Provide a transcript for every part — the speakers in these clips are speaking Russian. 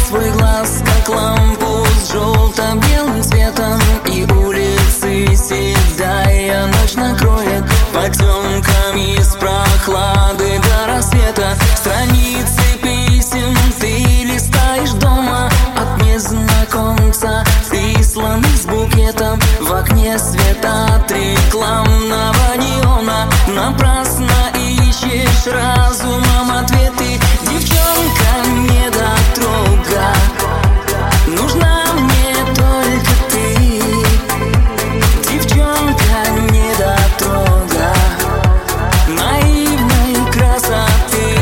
твой глаз, как лампу с желто-белым цветом, и улицы седая ночь накроет потемками с прохлады до рассвета. Страницы писем ты листаешь дома от незнакомца, присланных с букетом. В окне света от рекламного неона напрасно ищешь разумом ответы. Девчонка, недотрога, нужна мне только ты. Девчонка, недотрога наивной красоты.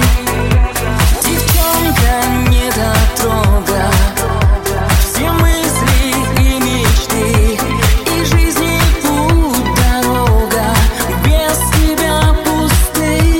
Девчонка, недотрога все мысли и мечты, и жизни путь дорога без тебя пусты.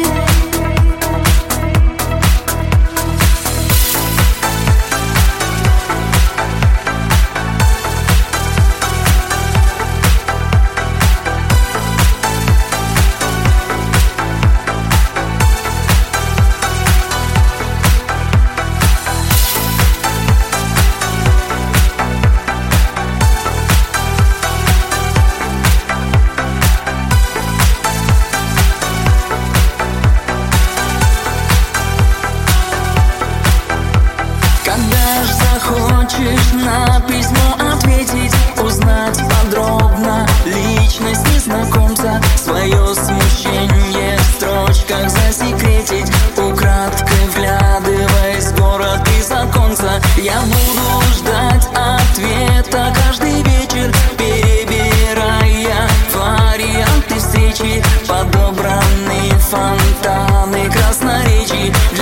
Когда ж захочешь на письмо ответить, узнать подробно личность незнакомца, свое смущение в строчках засекретить, украдкой вглядываясь в город из оконца, я буду ждать ответа каждый вечер, перебирая варианты встречи, подобранные фонтаны красноречий.